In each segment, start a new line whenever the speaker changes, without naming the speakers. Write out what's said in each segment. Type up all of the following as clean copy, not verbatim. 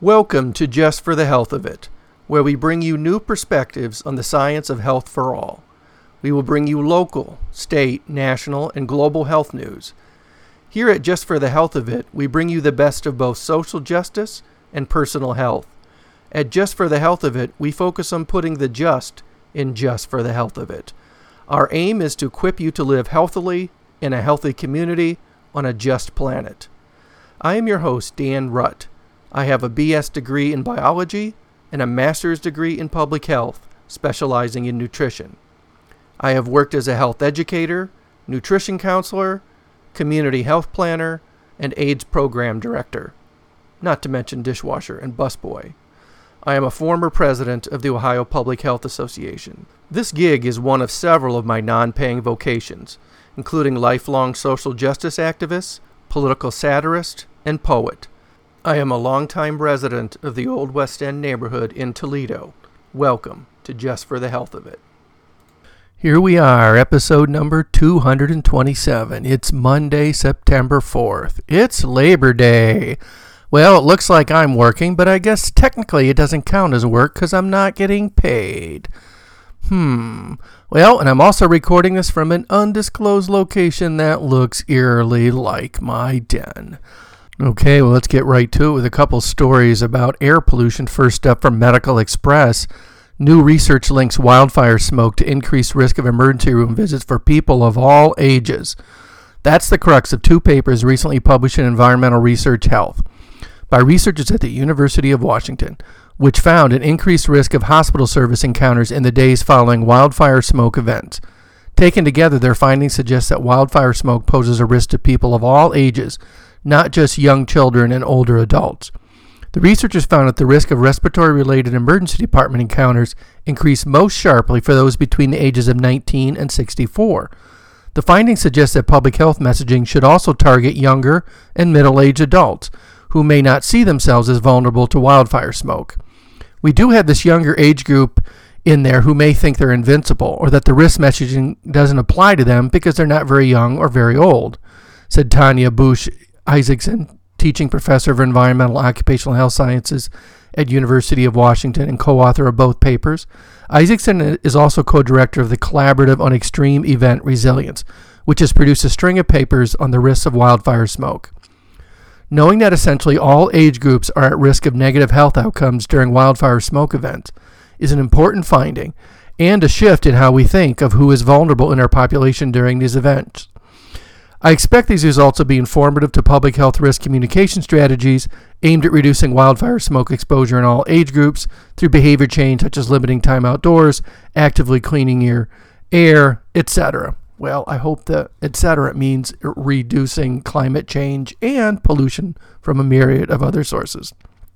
Welcome to Just for the Health of It, where we bring you new perspectives on the science of health for all. We will bring you local, state, national, and global health news. Here at Just for the Health of It, we bring you the best of both social justice and personal health. At Just for the Health of It, we focus on putting the just in just for the health of it. Our aim is to equip you to live healthily in a healthy community on a just planet. I am your host, Dan Rutt. I have a BS degree in biology and a master's degree in public health, specializing in nutrition. I have worked as a health educator, nutrition counselor, community health planner, and AIDS program director, not to mention dishwasher and busboy. I am a former president of the Ohio Public Health Association. This gig is one of several of my non-paying vocations, including lifelong social justice activist, political satirist, and poet. I am a longtime resident of the Old West End neighborhood in Toledo. Welcome to Just for the Health of It. Here we are, episode number 227. It's Monday, September 4th. It's Labor Day. Well, it looks like I'm working, but I guess technically it doesn't count as work because I'm not getting paid. Well, and I'm also recording this from an undisclosed location that looks eerily like my den. Okay, well, let's get right to it with a couple stories about air pollution. First up from Medical Express. New research links wildfire smoke to increased risk of emergency room visits for people of all ages. That's the crux of two papers recently published in Environmental Research Health by researchers at the University of Washington, which found an increased risk of hospital service encounters in the days following wildfire smoke events. Taken together, their findings suggest that wildfire smoke poses a risk to people of all ages, not just young children and older adults. The researchers found that the risk of respiratory-related emergency department encounters increased most sharply for those between the ages of 19 and 64. The findings suggest that public health messaging should also target younger and middle-aged adults who may not see themselves as vulnerable to wildfire smoke. We do have this younger age group in there who may think they're invincible or that the risk messaging doesn't apply to them because they're not very young or very old, said Tanya Bush Isaacson, teaching professor of environmental occupational health sciences at University of Washington and co-author of both papers. Isaacson is also co-director of the Collaborative on Extreme Event Resilience, which has produced a string of papers on the risks of wildfire smoke. Knowing that essentially all age groups are at risk of negative health outcomes during wildfire smoke events is an important finding and a shift in how we think of who is vulnerable in our population during these events. I expect these results will be informative to public health risk communication strategies aimed at reducing wildfire smoke exposure in all age groups through behavior change such as limiting time outdoors, actively cleaning your air, etc. Well, I hope that etc. means reducing climate change and pollution from a myriad of other sources.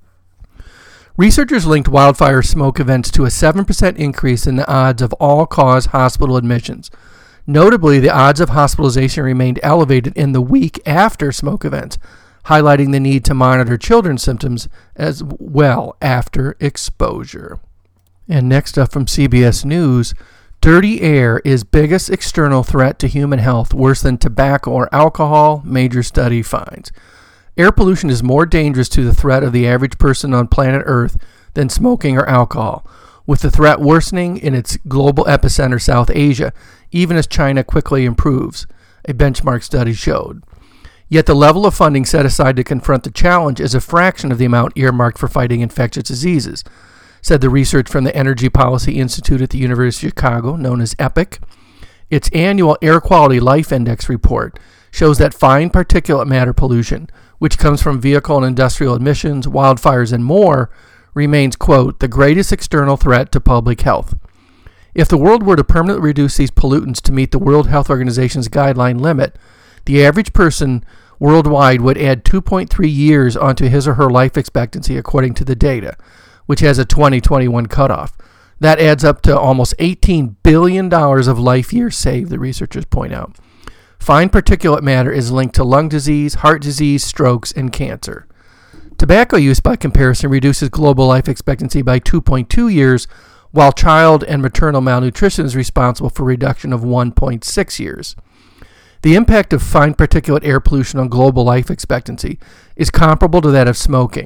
Researchers linked wildfire smoke events to a 7% increase in the odds of all-cause hospital admissions. Notably, the odds of hospitalization remained elevated in the week after smoke events, highlighting the need to monitor children's symptoms as well after exposure. And next up from CBS News, dirty air is biggest external threat to human health, worse than tobacco or alcohol, major study finds. Air pollution is more dangerous to the threat of the average person on planet Earth than smoking or alcohol, with the threat worsening in its global epicenter, South Asia, even as China quickly improves, a benchmark study showed. Yet the level of funding set aside to confront the challenge is a fraction of the amount earmarked for fighting infectious diseases, said the research from the Energy Policy Institute at the University of Chicago, known as EPIC. Its annual Air Quality Life Index report shows that fine particulate matter pollution, which comes from vehicle and industrial emissions, wildfires, and more, remains, quote, the greatest external threat to public health. If the world were to permanently reduce these pollutants to meet the World Health Organization's guideline limit, the average person worldwide would add 2.3 years onto his or her life expectancy, according to the data, which has a 2021 cutoff. That adds up to almost $18 billion of life years saved, the researchers point out. Fine particulate matter is linked to lung disease, heart disease, strokes, and cancer. Tobacco use, by comparison, reduces global life expectancy by 2.2 years, while child and maternal malnutrition is responsible for a reduction of 1.6 years. The impact of fine particulate air pollution on global life expectancy is comparable to that of smoking,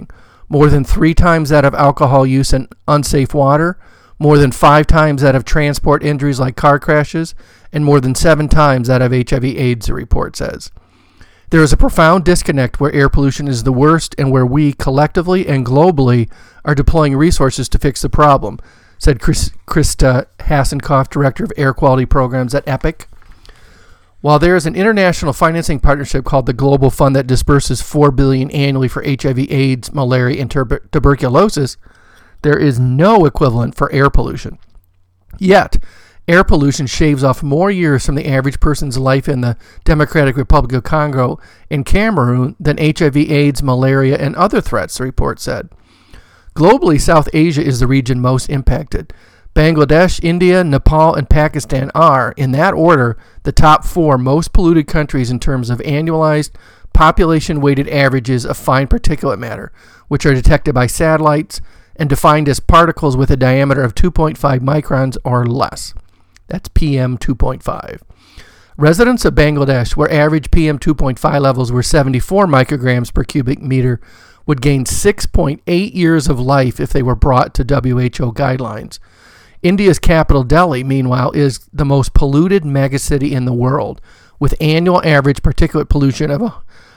more than 3 times that of alcohol use and unsafe water, more than 5 times that of transport injuries like car crashes, and more than 7 times that of HIV/AIDS, the report says. There is a profound disconnect where air pollution is the worst and where we, collectively and globally, are deploying resources to fix the problem, said Krista Hasenkopf, Director of Air Quality Programs at EPIC. While there is an international financing partnership called the Global Fund that disperses $4 billion annually for HIV/AIDS, malaria, and tuberculosis, there is no equivalent for air pollution. Yet, air pollution shaves off more years from the average person's life in the Democratic Republic of Congo and Cameroon than HIV/AIDS, malaria, and other threats, the report said. Globally, South Asia is the region most impacted. Bangladesh, India, Nepal, and Pakistan are, in that order, the top 4 most polluted countries in terms of annualized population-weighted averages of fine particulate matter, which are detected by satellites and defined as particles with a diameter of 2.5 microns or less. That's PM 2.5. Residents of Bangladesh, where average PM 2.5 levels were 74 micrograms per cubic meter, would gain 6.8 years of life if they were brought to WHO guidelines. India's capital, Delhi, meanwhile, is the most polluted megacity in the world, with annual average particulate pollution of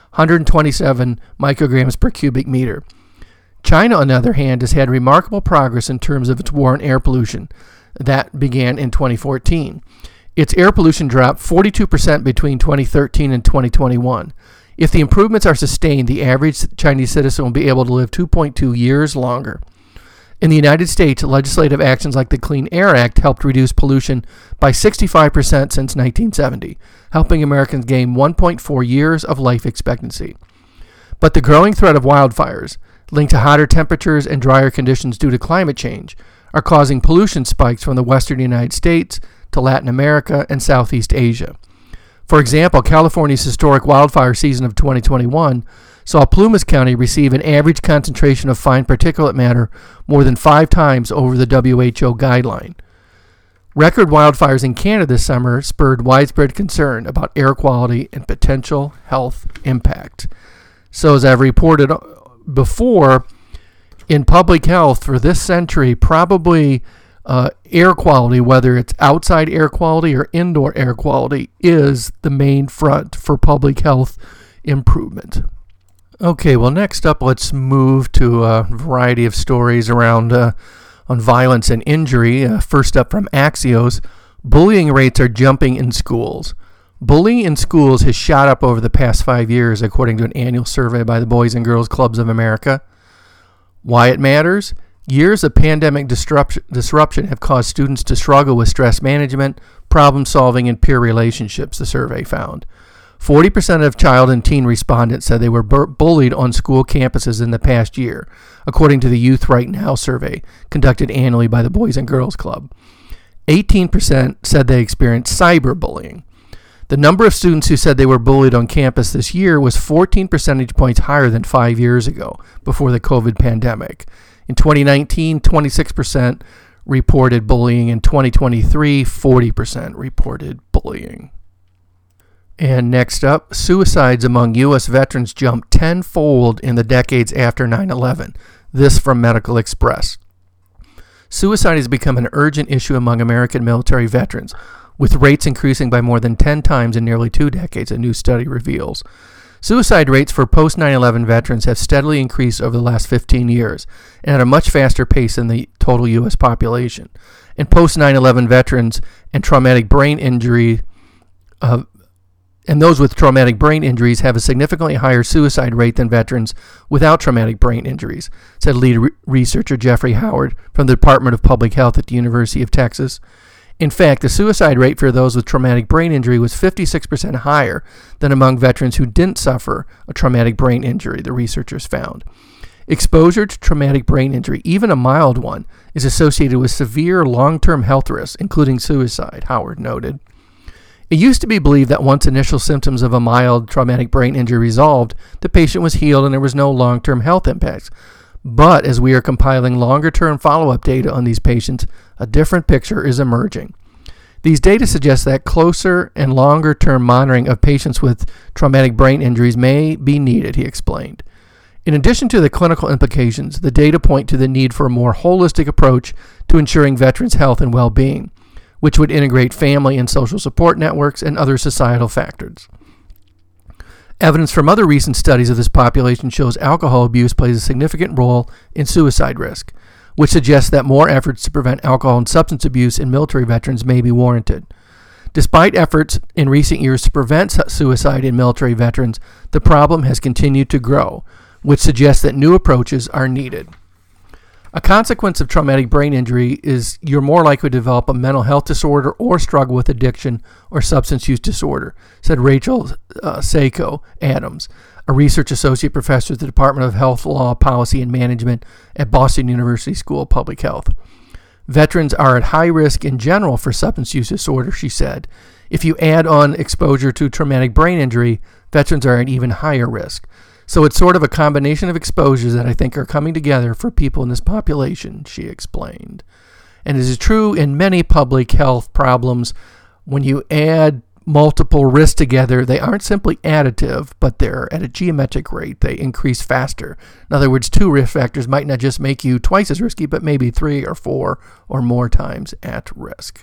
127 micrograms per cubic meter. China, on the other hand, has had remarkable progress in terms of its war on air pollution. That began in 2014. Its air pollution dropped 42% between 2013 and 2021. If the improvements are sustained, the average Chinese citizen will be able to live 2.2 years longer. In the United States, legislative actions like the Clean Air Act helped reduce pollution by 65% since 1970, helping Americans gain 1.4 years of life expectancy. But the growing threat of wildfires, linked to hotter temperatures and drier conditions due to climate change, are causing pollution spikes from the western United States to Latin America and Southeast Asia. For example, California's historic wildfire season of 2021 saw Plumas County receive an average concentration of fine particulate matter more than 5 times over the WHO guideline. Record wildfires in Canada this summer spurred widespread concern about air quality and potential health impact. So as I've reported before, in public health for this century, probably air quality, whether it's outside air quality or indoor air quality, is the main front for public health improvement. Okay, well, next up, let's move to a variety of stories around on violence and injury. First up from Axios, bullying rates are jumping in schools. Bullying in schools has shot up over the past 5 years, according to an annual survey by the Boys and Girls Clubs of America. Why it matters? Years of pandemic disruption have caused students to struggle with stress management, problem solving, and peer relationships, the survey found. 40% of child and teen respondents said they were bullied on school campuses in the past year, according to the Youth Right Now survey conducted annually by the Boys and Girls Club. 18% said they experienced cyberbullying. The number of students who said they were bullied on campus this year was 14 percentage points higher than 5 years ago, before the COVID pandemic. In 2019, 26% reported bullying. In 2023, 40% reported bullying. And next up, suicides among U.S. veterans jumped tenfold in the decades after 9/11. This from Medical Express. Suicide has become an urgent issue among American military veterans, with rates increasing by more than 10 times in nearly 2 decades, a new study reveals. Suicide rates for post-9/11 veterans have steadily increased over the last 15 years, and at a much faster pace than the total U.S. population. And post-9/11 veterans and traumatic brain injury and those with traumatic brain injuries have a significantly higher suicide rate than veterans without traumatic brain injuries, said lead researcher Jeffrey Howard from the Department of Public Health at the University of Texas. In fact, the suicide rate for those with traumatic brain injury was 56% higher than among veterans who didn't suffer a traumatic brain injury, the researchers found. Exposure to traumatic brain injury, even a mild one, is associated with severe long-term health risks, including suicide, Howard noted. It used to be believed that once initial symptoms of a mild traumatic brain injury resolved, the patient was healed and there was no long-term health impacts. But as we are compiling longer-term follow-up data on these patients, a different picture is emerging. These data suggest that closer and longer-term monitoring of patients with traumatic brain injuries may be needed, he explained. In addition to the clinical implications, the data point to the need for a more holistic approach to ensuring veterans' health and well-being, which would integrate family and social support networks and other societal factors. Evidence from other recent studies of this population shows alcohol abuse plays a significant role in suicide risk, which suggests that more efforts to prevent alcohol and substance abuse in military veterans may be warranted. Despite efforts in recent years to prevent suicide in military veterans, the problem has continued to grow, which suggests that new approaches are needed. A consequence of traumatic brain injury is you're more likely to develop a mental health disorder or struggle with addiction or substance use disorder, said Rachel Seiko Adams, a research associate professor at the Department of Health Law, Policy, and Management at Boston University School of Public Health. Veterans are at high risk in general for substance use disorder, she said. If you add on exposure to traumatic brain injury, veterans are at even higher risk. So it's sort of a combination of exposures that I think are coming together for people in this population, she explained. And it is true in many public health problems. When you add multiple risks together, they aren't simply additive, but they're at a geometric rate. They increase faster. In other words, 2 risk factors might not just make you twice as risky, but maybe 3 or 4 or more times at risk.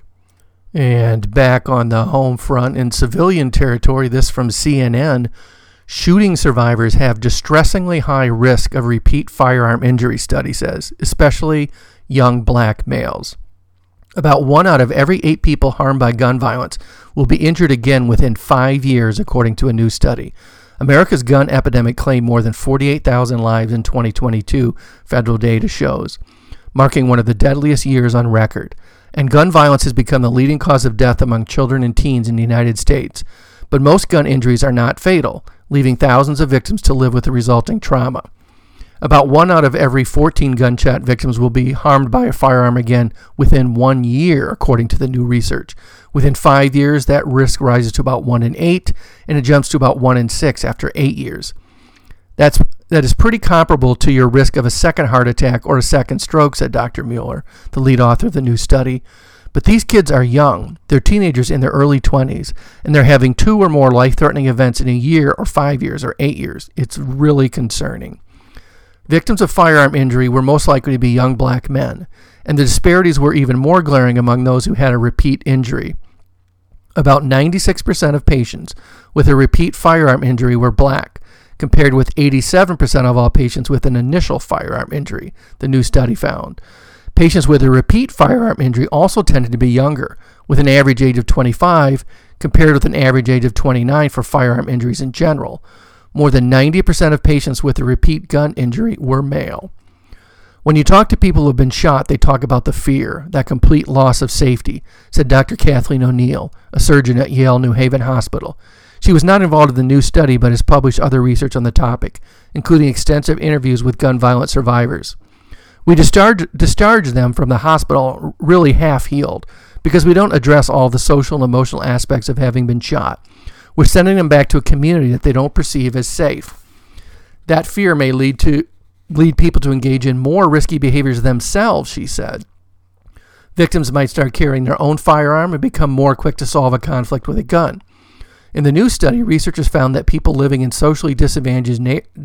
And back on the home front in civilian territory, this from CNN, shooting survivors have distressingly high risk of repeat firearm injury, study says, especially young black males. About 1 out of every 8 people harmed by gun violence will be injured again within 5 years, according to a new study. America's gun epidemic claimed more than 48,000 lives in 2022, federal data shows, marking one of the deadliest years on record. And gun violence has become the leading cause of death among children and teens in the United States. But most gun injuries are not fatal, leaving thousands of victims to live with the resulting trauma. About 1 out of every 14 gunshot victims will be harmed by a firearm again within 1 year, according to the new research. Within 5 years, that risk rises to about 1 in 8, and it jumps to about 1 in 6 after 8 years. That is pretty comparable to your risk of a second heart attack or a second stroke, said Dr. Mueller, the lead author of the new study. But these kids are young. They're teenagers in their early 20s, and they're having 2 or more life-threatening events in a year or 5 years or 8 years. It's really concerning. Victims of firearm injury were most likely to be young black men, and the disparities were even more glaring among those who had a repeat injury. About 96% of patients with a repeat firearm injury were black, compared with 87% of all patients with an initial firearm injury, the new study found. Patients with a repeat firearm injury also tended to be younger, with an average age of 25 compared with an average age of 29 for firearm injuries in general. More than 90% of patients with a repeat gun injury were male. When you talk to people who have been shot, they talk about the fear, that complete loss of safety, said Dr. Kathleen O'Neill, a surgeon at Yale New Haven Hospital. She was not involved in the new study, but has published other research on the topic, including extensive interviews with gun violence survivors. We discharge them from the hospital really half-healed because we don't address all the social and emotional aspects of having been shot. We're sending them back to a community that they don't perceive as safe. That fear may lead people to engage in more risky behaviors themselves, she said. Victims might start carrying their own firearm and become more quick to solve a conflict with a gun. In the new study, researchers found that people living in socially disadvantaged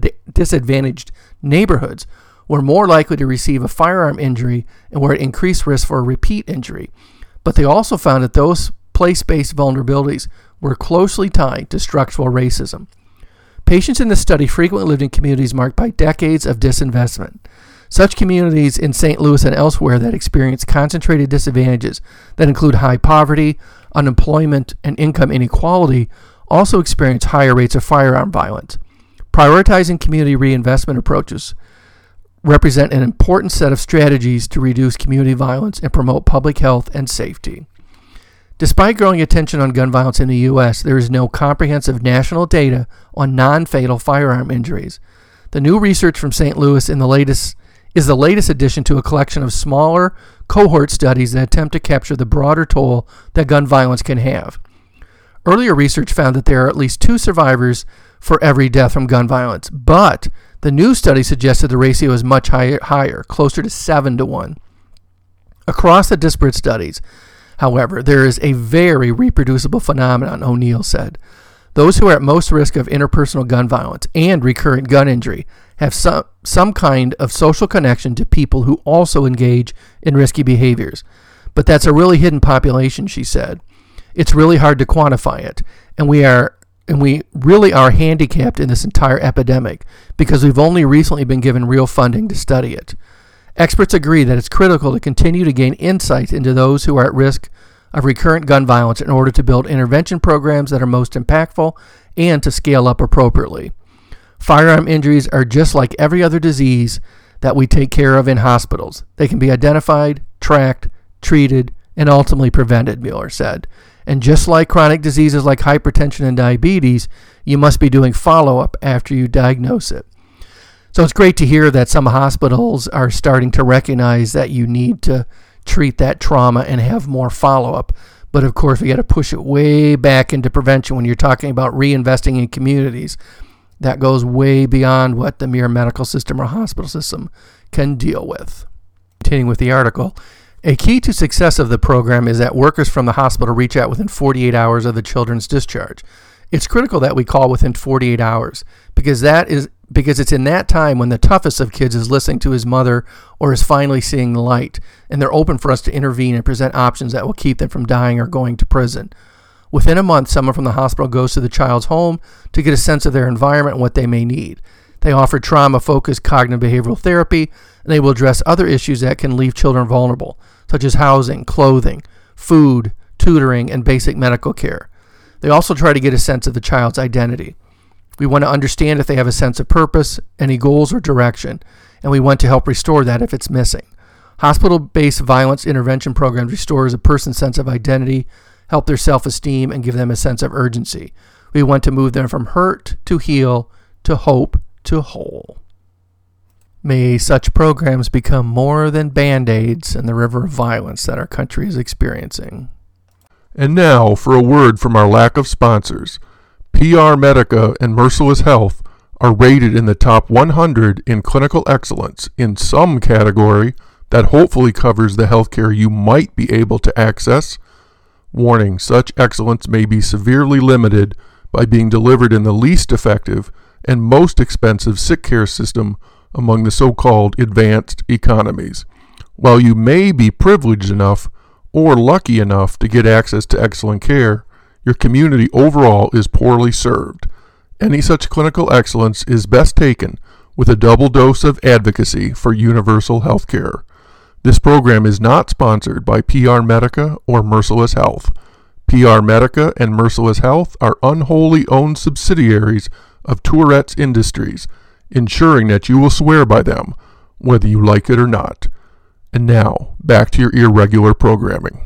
neighborhoods were more likely to receive a firearm injury and were at increased risk for a repeat injury. But they also found that those place-based vulnerabilities were closely tied to structural racism. Patients in the study frequently lived in communities marked by decades of disinvestment. Such communities in St. Louis and elsewhere that experience concentrated disadvantages that include high poverty, unemployment, and income inequality also experience higher rates of firearm violence. Prioritizing community reinvestment approaches represent an important set of strategies to reduce community violence and promote public health and safety. Despite growing attention on gun violence in the U.S., there is no comprehensive national data on non-fatal firearm injuries. The new research from St. Louis is the latest addition to a collection of smaller cohort studies that attempt to capture the broader toll that gun violence can have. Earlier research found that there are at least 2 survivors for every death from gun violence, but the new study suggested the ratio is much higher, closer to 7-1. Across the disparate studies, however, there is a very reproducible phenomenon, O'Neill said. Those who are at most risk of interpersonal gun violence and recurrent gun injury have some kind of social connection to people who also engage in risky behaviors. But that's a really hidden population, she said. It's really hard to quantify it, and we really are handicapped in this entire epidemic because we've only recently been given real funding to study it. Experts agree that it's critical to continue to gain insight into those who are at risk of recurrent gun violence in order to build intervention programs that are most impactful and to scale up appropriately. Firearm injuries are just like every other disease that we take care of in hospitals. They can be identified, tracked, treated, and ultimately prevented, Mueller said. And just like chronic diseases like hypertension and diabetes, you must be doing follow-up after you diagnose it. So it's great to hear that some hospitals are starting to recognize that you need to treat that trauma and have more follow-up. But of course, we got to push it way back into prevention when you're talking about reinvesting in communities. That goes way beyond what the mere medical system or hospital system can deal with. Continuing with the article, a key to success of the program is that workers from the hospital reach out within 48 hours of the children's discharge. It's critical that we call within 48 hours because it's in that time when the toughest of kids is listening to his mother or is finally seeing the light, and they're open for us to intervene and present options that will keep them from dying or going to prison. Within a month, someone from the hospital goes to the child's home to get a sense of their environment and what they may need. They offer trauma-focused cognitive behavioral therapy, and they will address other issues that can leave children vulnerable, such as housing, clothing, food, tutoring, and basic medical care. They also try to get a sense of the child's identity. We want to understand if they have a sense of purpose, any goals or direction, and we want to help restore that if it's missing. Hospital-based violence intervention programs restores a person's sense of identity, help their self-esteem, and give them a sense of urgency. We want to move them from hurt to heal to hope to whole. May such programs become more than Band-Aids in the river of violence that our country is experiencing.
And now for a word from our lack of sponsors. PR Medica and Merciless Health are rated in the top 100 in clinical excellence in some category that hopefully covers the healthcare you might be able to access. Warning, such excellence may be severely limited by being delivered in the least effective and most expensive sick care system among the so-called advanced economies. While you may be privileged enough or lucky enough to get access to excellent care, your community overall is poorly served. Any such clinical excellence is best taken with a double dose of advocacy for universal health care. This program is not sponsored by PR Medica or Merciless Health. PR Medica and Merciless Health are unwholly owned subsidiaries of Tourette's Industries, ensuring that you will swear by them, whether you like it or not. And now, back to your irregular programming.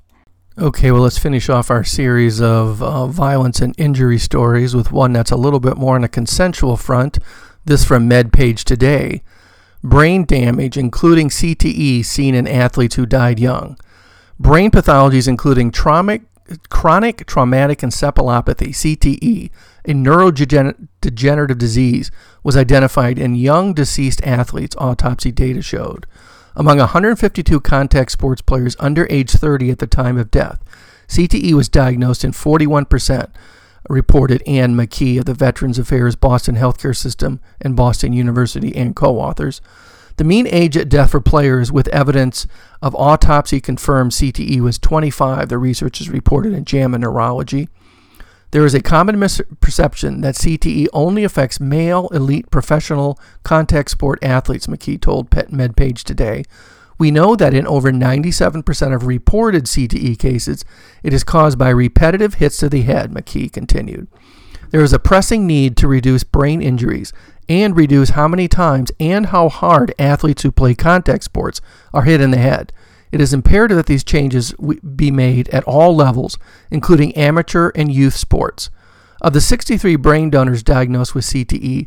Okay, well, let's finish off our series of violence and injury stories with one that's a little bit more on a consensual front. This from MedPage Today. Brain damage, including CTE, seen in athletes who died young. Brain pathologies, including chronic traumatic encephalopathy, CTE, a neurodegenerative disease, was identified in young deceased athletes, autopsy data showed. Among 152 contact sports players under age 30 at the time of death, CTE was diagnosed in 41%, reported Ann McKee of the Veterans Affairs Boston Healthcare System and Boston University and co-authors. The mean age at death for players with evidence of autopsy-confirmed CTE was 25, the researchers reported in JAMA Neurology. There is a common misperception that CTE only affects male elite professional contact sport athletes, McKee told MedPage Today. We know that in over 97% of reported CTE cases, it is caused by repetitive hits to the head, McKee continued. There is a pressing need to reduce brain injuries and reduce how many times and how hard athletes who play contact sports are hit in the head. It is imperative that these changes be made at all levels, including amateur and youth sports. Of the 63 brain donors diagnosed with CTE,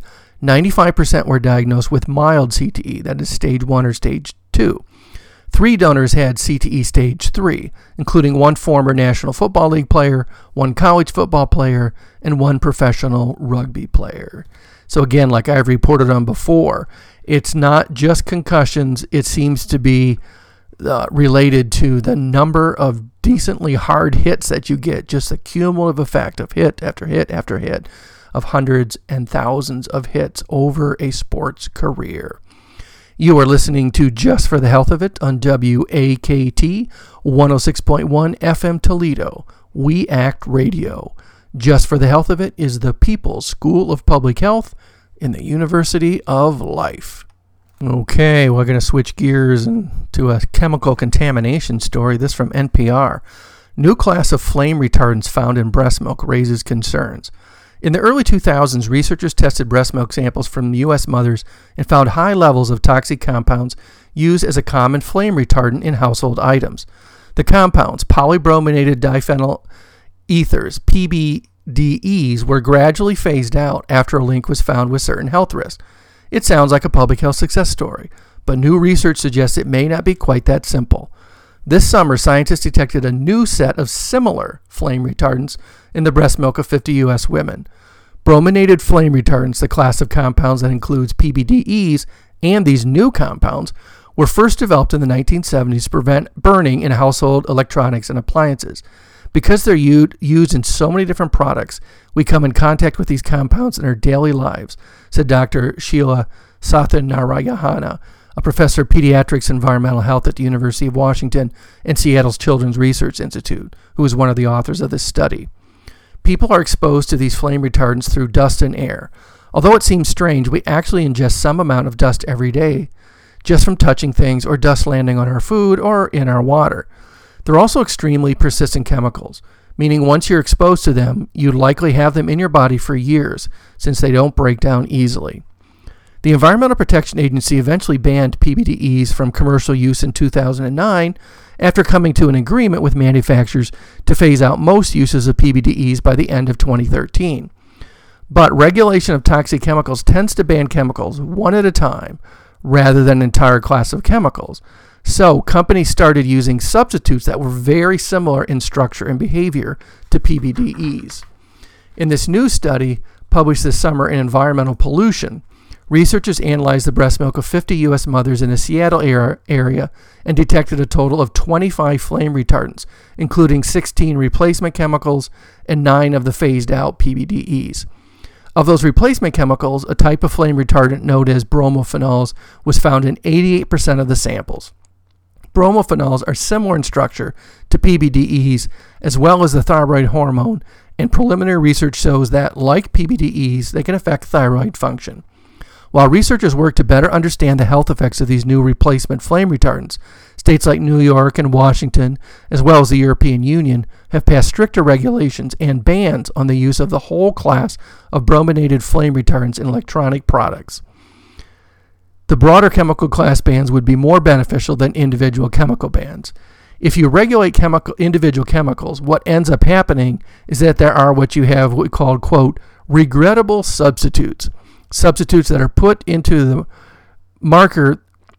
95% were diagnosed with mild CTE, that is stage 1 or stage 2. 3 donors had CTE stage 3, including 1 former National Football League player, 1 college football player, and 1 professional rugby player. So again, like I've reported on before, it's not just concussions. It seems to be related to the number of decently hard hits that you get, just the cumulative effect of hit after hit after hit of hundreds and thousands of hits over a sports career. You are listening to Just for the Health of It on WAKT 106.1 FM Toledo. We Act Radio. Just for the Health of It is the People's School of Public Health in the University of Life. Okay, we're going to switch gears to a chemical contamination story. This from NPR. New class of flame retardants found in breast milk raises concerns. In the early 2000s, researchers tested breast milk samples from U.S. mothers and found high levels of toxic compounds used as a common flame retardant in household items. The compounds, polybrominated diphenyl ethers, PBDEs, were gradually phased out after a link was found with certain health risks. It sounds like a public health success story, but new research suggests it may not be quite that simple. This summer, scientists detected a new set of similar flame retardants in the breast milk of 50 U.S. women. Brominated flame retardants, the class of compounds that includes PBDEs and these new compounds, were first developed in the 1970s to prevent burning in household electronics and appliances. Because they're used in so many different products, we come in contact with these compounds in our daily lives, said Dr. Sheila Sathanarayana, a professor of pediatrics and environmental health at the University of Washington and Seattle's Children's Research Institute, who is one of the authors of this study. People are exposed to these flame retardants through dust and air. Although it seems strange, we actually ingest some amount of dust every day, just from touching things or dust landing on our food or in our water. They're also extremely persistent chemicals, meaning once you're exposed to them, you likely have them in your body for years, since they don't break down easily. The Environmental Protection Agency eventually banned PBDEs from commercial use in 2009 after coming to an agreement with manufacturers to phase out most uses of PBDEs by the end of 2013. But regulation of toxic chemicals tends to ban chemicals one at a time rather than an entire class of chemicals. So companies started using substitutes that were very similar in structure and behavior to PBDEs. In this new study, published this summer in Environmental Pollution, researchers analyzed the breast milk of 50 U.S. mothers in the Seattle area and detected a total of 25 flame retardants, including 16 replacement chemicals and 9 of the phased-out PBDEs. Of those replacement chemicals, a type of flame retardant known as bromophenols was found in 88% of the samples. Bromophenols are similar in structure to PBDEs as well as the thyroid hormone, and preliminary research shows that, like PBDEs, they can affect thyroid function. While researchers work to better understand the health effects of these new replacement flame retardants, states like New York and Washington, as well as the European Union, have passed stricter regulations and bans on the use of the whole class of brominated flame retardants in electronic products. The broader chemical class bans would be more beneficial than individual chemical bans. If you regulate individual chemicals, what ends up happening is that there are what we call, quote, regrettable substitutes that are put into the market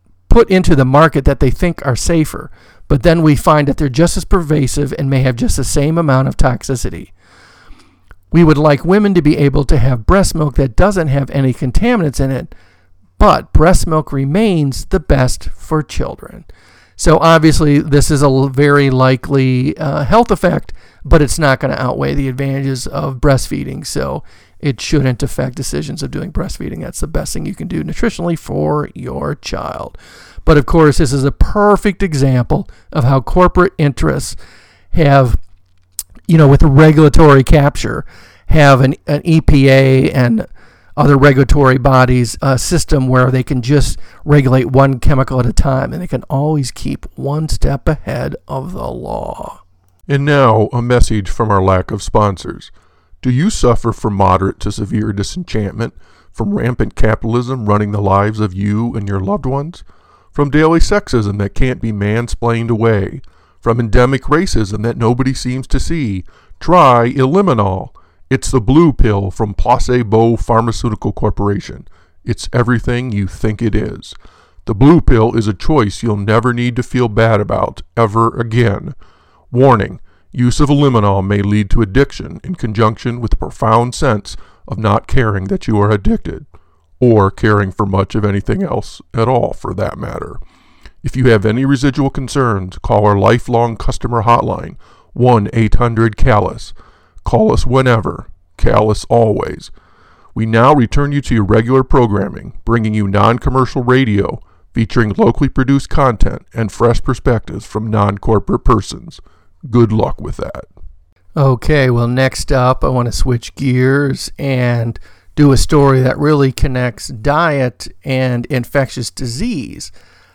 that they think are safer, but then we find that they're just as pervasive and may have just the same amount of toxicity. We would like women to be able to have breast milk that doesn't have any contaminants in it, but breast milk remains the best for children. So obviously this is a very likely health effect, but it's not going to outweigh the advantages of breastfeeding. So it shouldn't affect decisions of doing breastfeeding. That's the best thing you can do nutritionally for your child. But of course, this is a perfect example of how corporate interests have, with regulatory capture, have an EPA and other regulatory bodies system where they can just regulate one chemical at a time, and they can always keep one step ahead of the law.
And now, a message from our lack of sponsors. Do you suffer from moderate to severe disenchantment from rampant capitalism running the lives of you and your loved ones? From daily sexism that can't be mansplained away? From endemic racism that nobody seems to see? Try Eliminol. It's the blue pill from Placebo Pharmaceutical Corporation. It's everything you think it is. The blue pill is a choice you'll never need to feel bad about ever again. Warning, use of Eliminol may lead to addiction in conjunction with the profound sense of not caring that you are addicted, or caring for much of anything else at all for that matter. If you have any residual concerns, call our lifelong customer hotline, 1-800-CALLUS. Call us whenever. CALLUS always. We now return you to your regular programming, bringing you non-commercial radio, featuring locally produced content and fresh perspectives from non-corporate persons. Good luck with that.
Okay, well, next up, I want to switch gears and do a story that really connects diet and infectious disease,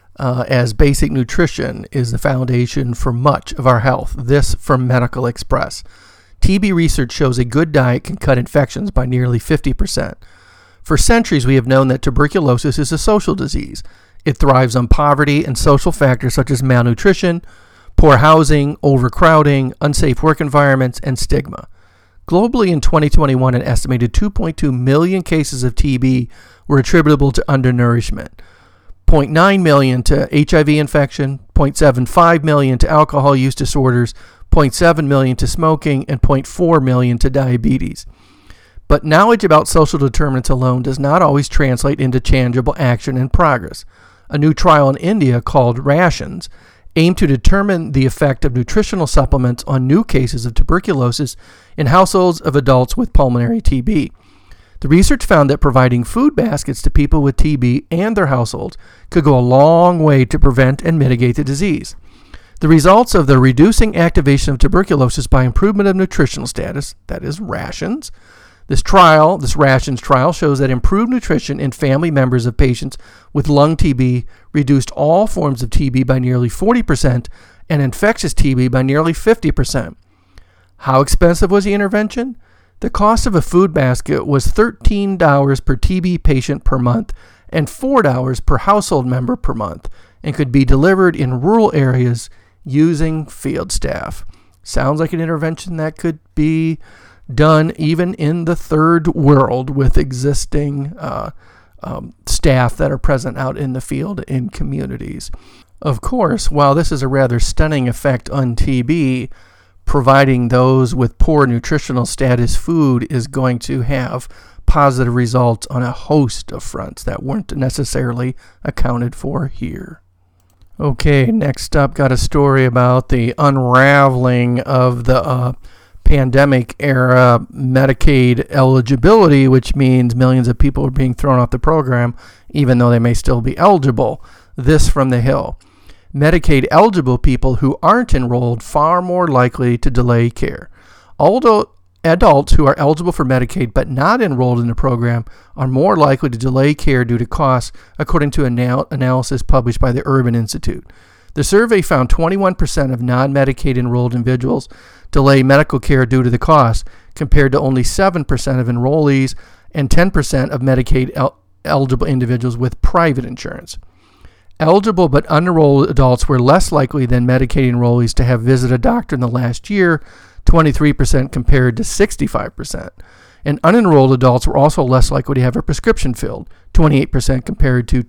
as basic nutrition is the foundation for much of our health. This from Medical Express. TB research shows a good diet can cut infections by nearly 50%. For centuries, we have known that tuberculosis is a social disease. It thrives on poverty and social factors such as malnutrition, poor housing, overcrowding, unsafe work environments, and stigma. Globally in 2021, an estimated 2.2 million cases of TB were attributable to undernourishment. 0.9 million to HIV infection, 0.75 million to alcohol use disorders, 0.7 million to smoking, and 0.4 million to diabetes. But knowledge about social determinants alone does not always translate into tangible action and progress. A new trial in India called RATIONS aimed to determine the effect of nutritional supplements on new cases of tuberculosis in households of adults with pulmonary TB. The research found that providing food baskets to people with TB and their households could go a long way to prevent and mitigate the disease. The results of the reducing activation of tuberculosis by improvement of nutritional status, that is rations. This RATIONS trial shows that improved nutrition in family members of patients with lung TB reduced all forms of TB by nearly 40% and infectious TB by nearly 50%. How expensive was the intervention? The cost of a food basket was $13 per TB patient per month and $4 per household member per month, and could be delivered in rural areas using field staff. Sounds like an intervention that could be done even in the third world with existing staff that are present out in the field in communities. Of course, while this is a rather stunning effect on TB, providing those with poor nutritional status food is going to have positive results on a host of fronts that weren't necessarily accounted for here. Okay, next up, got a story about the unraveling of the pandemic era Medicaid eligibility, which means millions of people are being thrown off the program, even though they may still be eligible. This from The Hill. Medicaid eligible people who aren't enrolled far more likely to delay care. Although adults who are eligible for Medicaid but not enrolled in the program are more likely to delay care due to costs, according to analysis published by the Urban Institute. The survey found 21% of non-Medicaid enrolled individuals delay medical care due to the cost, compared to only 7% of enrollees and 10% of Medicaid eligible individuals with private insurance. Eligible but unenrolled adults were less likely than Medicaid enrollees to have visited a doctor in the last year, 23% compared to 65%. And unenrolled adults were also less likely to have a prescription filled, 28% compared to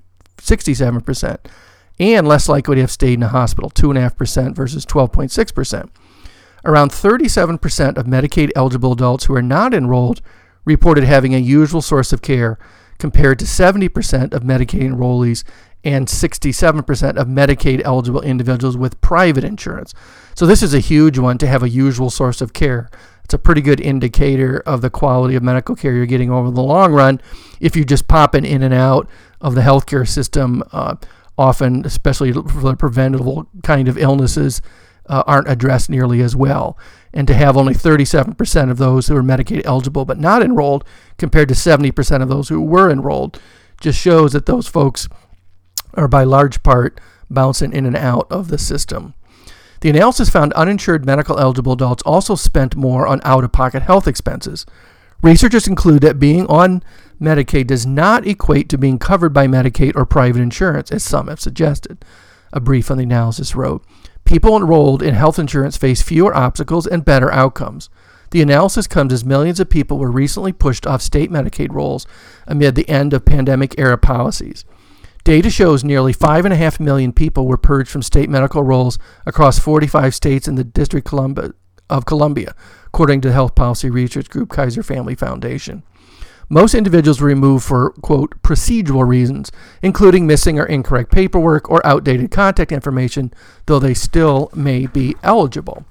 67%, and less likely to have stayed in a hospital, 2.5% versus 12.6%. Around 37% of Medicaid eligible adults who are not enrolled reported having a usual source of care, compared to 70% of Medicaid enrollees and 67% of Medicaid eligible individuals with private insurance. So this is a huge one, to have a usual source of care. It's a pretty good indicator of the quality of medical care you're getting over the long run. If you just popping in and out of the healthcare system, often, especially for the preventable kind of illnesses, aren't addressed nearly as well. And to have only 37% of those who are Medicaid eligible but not enrolled, compared to 70% of those who were enrolled, just shows that those folks are by large part bouncing in and out of the system. The analysis found uninsured medical eligible adults also spent more on out-of-pocket health expenses. Researchers conclude that being on Medicaid does not equate to being covered by Medicaid or private insurance, as some have suggested. A brief on the analysis wrote, "People enrolled in health insurance face fewer obstacles and better outcomes. The analysis comes as millions of people were recently pushed off state Medicaid rolls amid the end of pandemic-era policies. Data shows nearly 5.5 million people were purged from state medical rolls across 45 states in the District of Columbia, according to the health policy research group Kaiser Family Foundation. Most individuals were removed for, quote, procedural reasons, including missing or incorrect paperwork or outdated contact information, though they still may be eligible.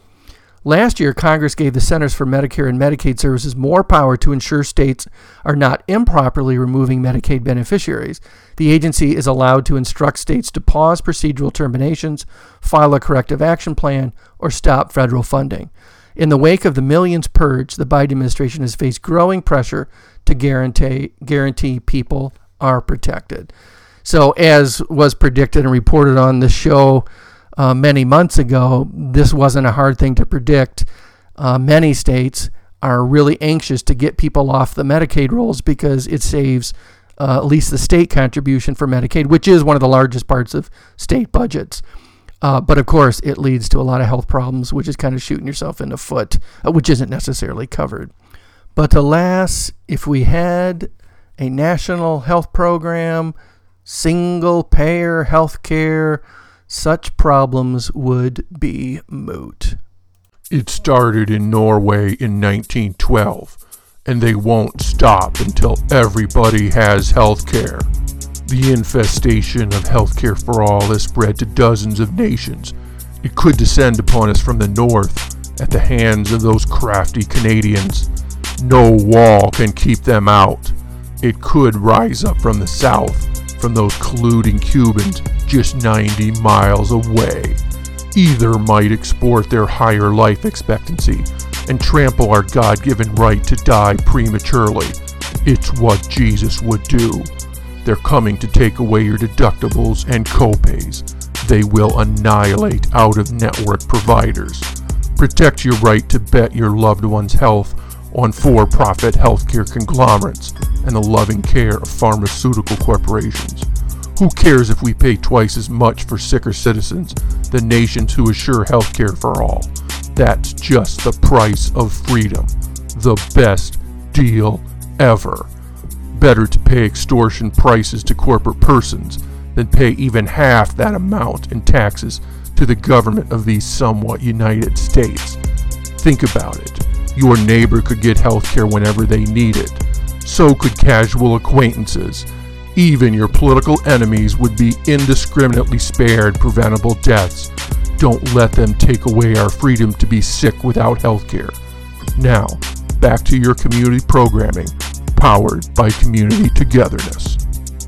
Last year, Congress gave the Centers for Medicare and Medicaid Services more power to ensure states are not improperly removing Medicaid beneficiaries. The agency is allowed to instruct states to pause procedural terminations, file a corrective action plan, or stop federal funding. In the wake of the millions purged, the Biden administration has faced growing pressure to guarantee people are protected. So, as was predicted and reported on the show many months ago, this wasn't a hard thing to predict. Many states are really anxious to get people off the Medicaid rolls because it saves at least the state contribution for Medicaid, which is one of the largest parts of state budgets. But of course, it leads to a lot of health problems, which is kind of shooting yourself in the foot, which isn't necessarily covered. But alas, if we had a national health program, single-payer health care, such problems would be moot.
It started in Norway in 1912, and they won't stop until everybody has health care. The infestation of healthcare for all has spread to dozens of nations. It could descend upon us from the north at the hands of those crafty Canadians. No wall can keep them out. It could rise up from the south, from those colluding Cubans just 90 miles away. Either might export their higher life expectancy and trample our God-given right to die prematurely. It's what Jesus would do. They're coming to take away your deductibles and copays. They will annihilate out-of-network providers. Protect your right to bet your loved one's health on for-profit healthcare conglomerates and the loving care of pharmaceutical corporations. Who cares if we pay twice as much for sicker citizens than nations who assure healthcare for all? That's just the price of freedom. The best deal ever. Better to pay extortion prices to corporate persons than pay even half that amount in taxes to the government of these somewhat United States. Think about it. Your neighbor could get health care whenever they need it. So could casual acquaintances. Even your political enemies would be indiscriminately spared preventable deaths. Don't let them take away our freedom to be sick without health care. Now, back to your community programming, powered by Community Togetherness.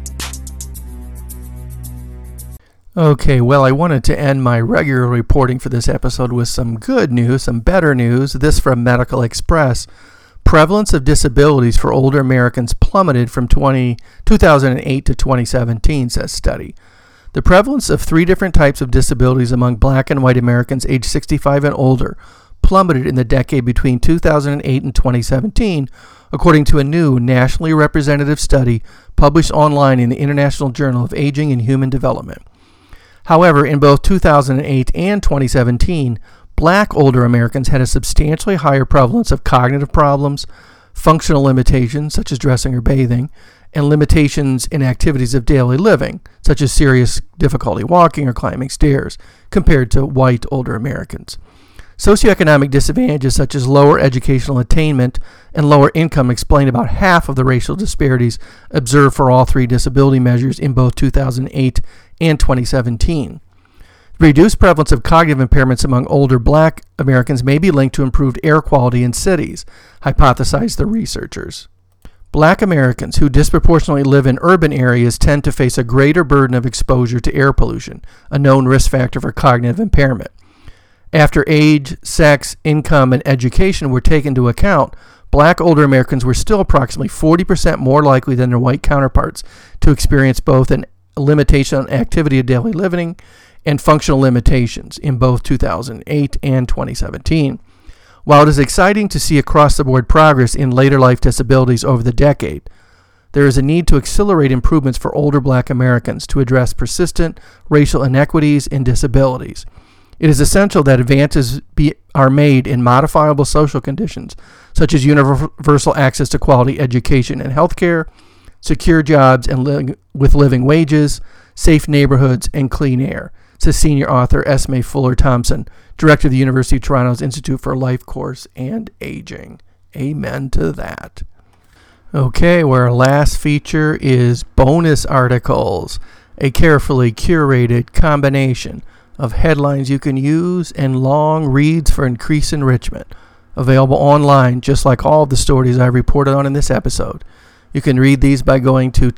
Okay, well, I wanted to end my regular reporting for this episode with some good news, some better news. This from Medical Express. Prevalence of disabilities for older Americans plummeted from 2008 to 2017, says study. The prevalence of 3 different types of disabilities among black and white Americans aged 65 and older plummeted in the decade between 2008 and 2017, according to a new nationally representative study published online in the International Journal of Aging and Human Development. However, in both 2008 and 2017, black older Americans had a substantially higher prevalence of cognitive problems, functional limitations such as dressing or bathing, and limitations in activities of daily living, such as serious difficulty walking or climbing stairs, compared to white older Americans. Socioeconomic disadvantages such as lower educational attainment and lower income explain about half of the racial disparities observed for all 3 disability measures in both 2008 and 2017. Reduced prevalence of cognitive impairments among older black Americans may be linked to improved air quality in cities, hypothesized the researchers. Black Americans who disproportionately live in urban areas tend to face a greater burden of exposure to air pollution, a known risk factor for cognitive impairment. After age, sex, income, and education were taken into account, black older Americans were still approximately 40% more likely than their white counterparts to experience both an limitation on activity of daily living and functional limitations in both 2008 and 2017. While it is exciting to see across-the-board progress in later life disabilities over the decade, there is a need to accelerate improvements for older black Americans to address persistent racial inequities and disabilities. It is essential that advances are made in modifiable social conditions, such as universal access to quality education and health care, secure jobs and with living wages, safe neighborhoods, and clean air, says senior author Esme Fuller Thompson, director of the University of Toronto's Institute for Life Course and Aging. Amen to that. Okay, where our last feature is bonus articles, a carefully curated combination of headlines you can use and long reads for increased enrichment. Available online, just like all of the stories I reported on in this episode. You can read these by going to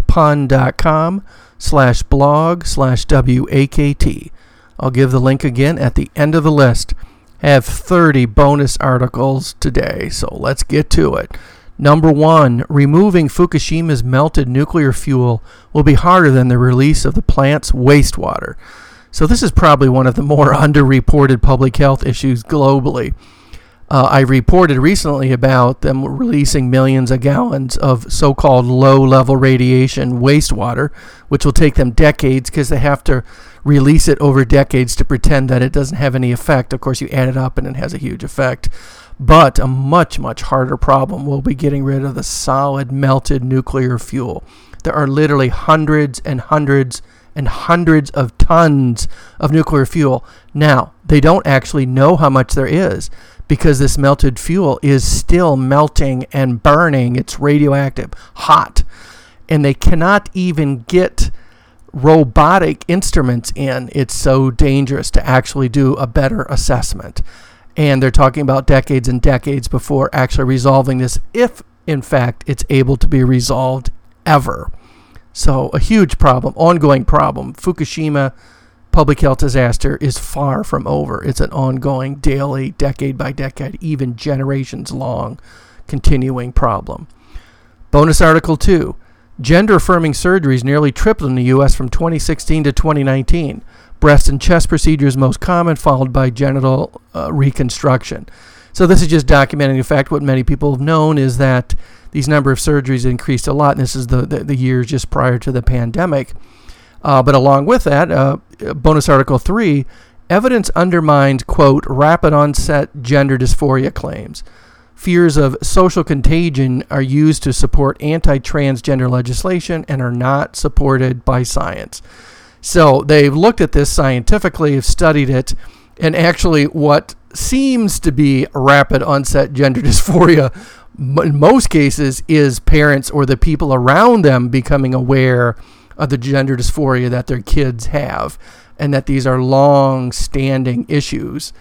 toppun.com/blog/WAKT. I'll give the link again at the end of the list. I have 30 bonus articles today, so let's get to it. Number 1, removing Fukushima's melted nuclear fuel will be harder than the release of the plant's wastewater. So this is probably one of the more underreported public health issues globally. I reported recently about them releasing millions of gallons of so-called low-level radiation wastewater, which will take them decades because they have to release it over decades to pretend that it doesn't have any effect. Of course, you add it up and it has a huge effect. But a much, much harder problem will be getting rid of the solid melted nuclear fuel. There are literally hundreds and hundreds and hundreds of tons of nuclear fuel. Now, they don't actually know how much there is, because this melted fuel is still melting and burning. It's radioactive, hot. And they cannot even get robotic instruments in. It's so dangerous to actually do a better assessment. And they're talking about decades and decades before actually resolving this, if, in fact, it's able to be resolved ever. So a huge problem, ongoing problem. Fukushima public health disaster is far from over. It's an ongoing, daily, decade by decade, even generations long, continuing problem. Bonus article 2. Gender-affirming surgeries nearly tripled in the U.S. from 2016 to 2019. Breast and chest procedures most common, followed by genital reconstruction. So this is just documenting the fact what many people have known is that these number of surgeries increased a lot, and this is the years just prior to the pandemic. But along with that, bonus article 3, evidence undermines, quote, rapid onset gender dysphoria claims. Fears of social contagion are used to support anti-transgender legislation and are not supported by science. So they've looked at this scientifically, have studied it, and actually what seems to be rapid onset gender dysphoria in most cases is parents or the people around them becoming aware of the gender dysphoria that their kids have, and that these are long-standing issues.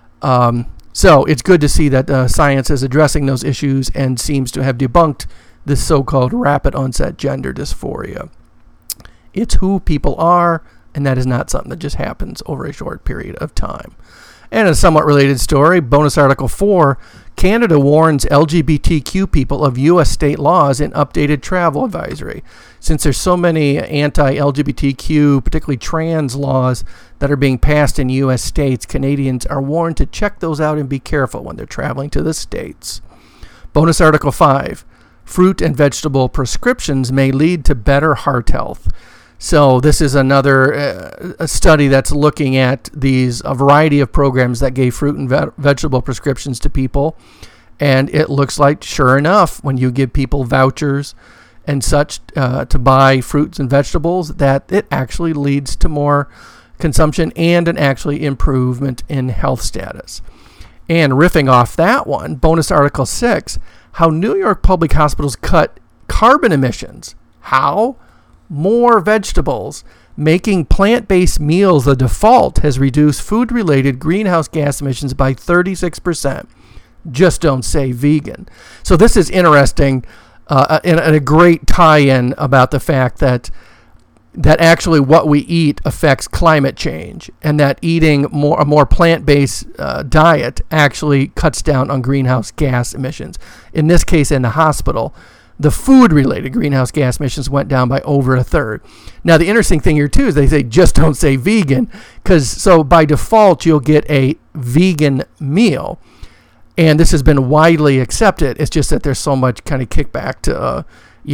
So it's good to see that science is addressing those issues and seems to have debunked this so-called rapid onset gender dysphoria. It's who people are, and that is not something that just happens over a short period of time. And a somewhat related story, bonus article 4, Canada warns LGBTQ people of U.S. state laws in updated travel advisory. Since there's so many anti-LGBTQ, particularly trans laws that are being passed in U.S. states, Canadians are warned to check those out and be careful when they're traveling to the states. Bonus article 5, fruit and vegetable prescriptions may lead to better heart health. So this is another a study that's looking at a variety of programs that gave fruit and vegetable prescriptions to people. And it looks like, sure enough, when you give people vouchers and such to buy fruits and vegetables, that it actually leads to more consumption and an actually improvement in health status. And riffing off that one, bonus article 6, how New York public hospitals cut carbon emissions. How? More vegetables. Making plant-based meals the default has reduced food-related greenhouse gas emissions by 36%. Just don't say vegan. So this is interesting and a great tie-in about the fact that actually what we eat affects climate change, and that eating a more plant-based diet actually cuts down on greenhouse gas emissions. In this case, in the hospital, the food-related greenhouse gas emissions went down by over a third. Now, the interesting thing here, too, is they say just don't say vegan, so by default, you'll get a vegan meal. And this has been widely accepted. It's just that there's so much kind of kickback to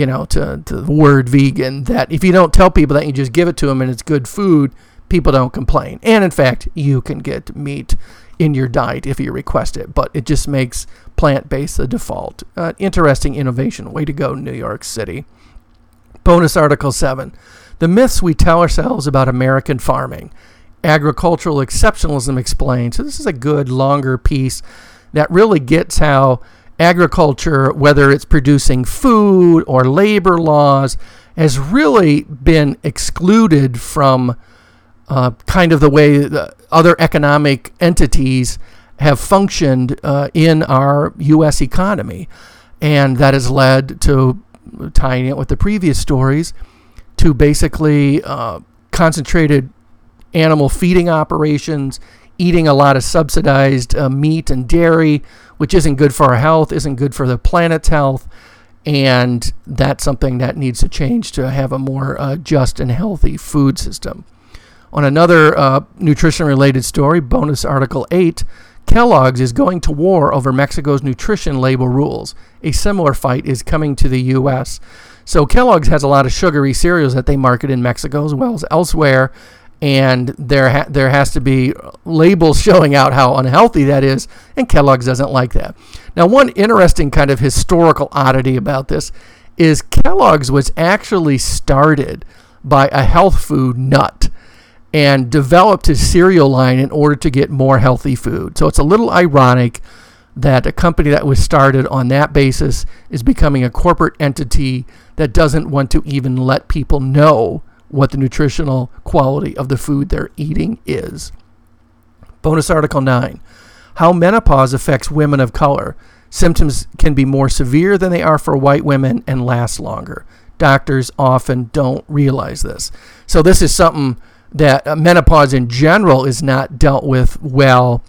the word vegan that if you don't tell people that, you just give it to them and it's good food, people don't complain. And in fact, you can get meat in your diet if you request it, but it just makes plant-based the default. Interesting innovation. Way to go, New York City. Bonus article 7. The myths we tell ourselves about American farming. Agricultural exceptionalism explained. So this is a good, longer piece that really gets how agriculture, whether it's producing food or labor laws, has really been excluded from kind of the way the other economic entities have functioned in our U.S. economy. And that has led to, tying it with the previous stories, to basically concentrated animal feeding operations, eating a lot of subsidized meat and dairy, which isn't good for our health, isn't good for the planet's health, and that's something that needs to change to have a more just and healthy food system. On another nutrition-related story, bonus article 8, Kellogg's is going to war over Mexico's nutrition label rules. A similar fight is coming to the U.S. So Kellogg's has a lot of sugary cereals that they market in Mexico as well as elsewhere, and there has to be labels showing out how unhealthy that is, and Kellogg's doesn't like that. Now, one interesting kind of historical oddity about this is Kellogg's was actually started by a health food nut and developed his cereal line in order to get more healthy food. So it's a little ironic that a company that was started on that basis is becoming a corporate entity that doesn't want to even let people know what the nutritional quality of the food they're eating is. Bonus article 9, how menopause affects women of color. Symptoms can be more severe than they are for white women and last longer. Doctors often don't realize this. So this is something that menopause in general is not dealt with well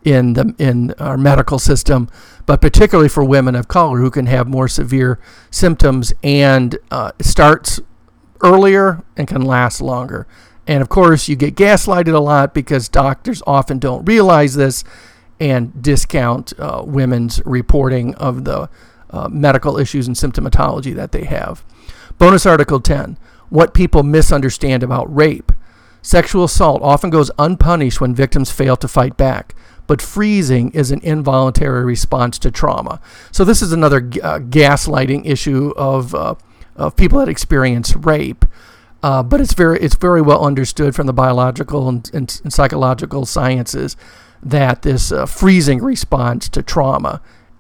in our medical system, but particularly for women of color who can have more severe symptoms and starts earlier and can last longer. And of course, you get gaslighted a lot because doctors often don't realize this and discount women's reporting of the medical issues and symptomatology that they have. Bonus article 10, what people misunderstand about rape. Sexual assault often goes unpunished when victims fail to fight back, but freezing is an involuntary response to trauma. So this is another gaslighting issue of people that experience rape, but it's very well understood from the biological and psychological sciences that this freezing response to trauma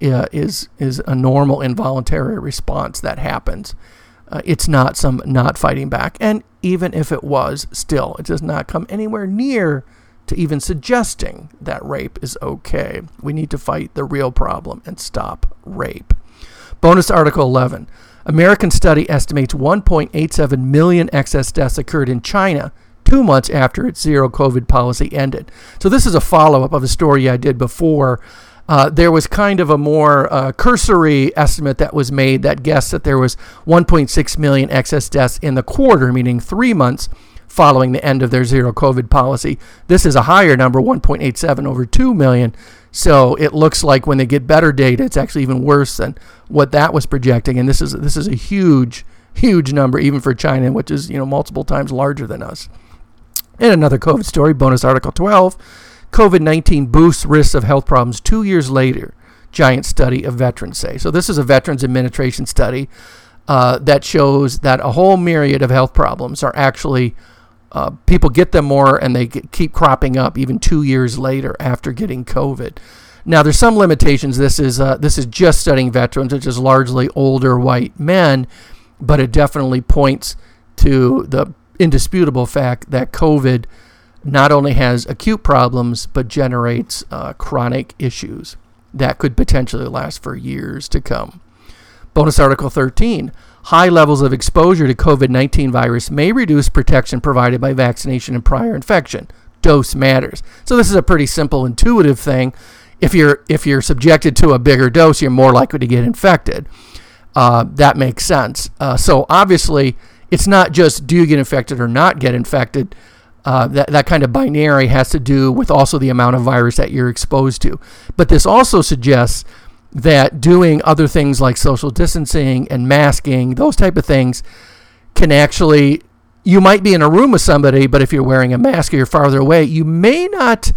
is a normal involuntary response that happens. It's not some not fighting back, and even if it was, still, it does not come anywhere near to even suggesting that rape is okay. We need to fight the real problem and stop rape. Bonus article 11. American study estimates 1.87 million excess deaths occurred in China 2 months after its zero COVID policy ended. So this is a follow-up of a story I did before. There was kind of a more cursory estimate that was made that guessed that there was 1.6 million excess deaths in the quarter, meaning 3 months following the end of their zero COVID policy. This is a higher number, 1.87 over 2 million. So it looks like when they get better data, it's actually even worse than what that was projecting. And this is a huge number, even for China, which is multiple times larger than us. And another COVID story, bonus article 12. COVID-19 boosts risks of health problems 2 years later, giant study of veterans say. So this is a Veterans Administration study that shows that a whole myriad of health problems are actually, people get them more and they keep cropping up even 2 years later after getting COVID. Now, there's some limitations. This is just studying veterans, which is largely older white men, but it definitely points to the indisputable fact that COVID not only has acute problems, but generates chronic issues that could potentially last for years to come. Bonus article 13. High levels of exposure to COVID-19 virus may reduce protection provided by vaccination and prior infection. Dose matters. So this is a pretty simple, intuitive thing. If you're subjected to a bigger dose, you're more likely to get infected. That makes sense. So obviously, it's not just do you get infected or not get infected. That kind of binary has to do with also the amount of virus that you're exposed to. But this also suggests that doing other things like social distancing and masking, those type of things, can actually, you might be in a room with somebody, but if you're wearing a mask or you're farther away, you may not